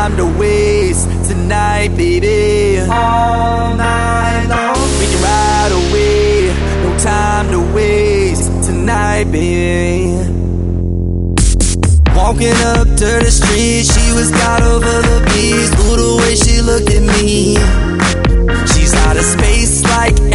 time to waste tonight, baby. All night long we can ride away. No time to waste tonight, baby. Walking up to the street, she was caught over the beast. Ooh, the way she looked at me. She's out of space like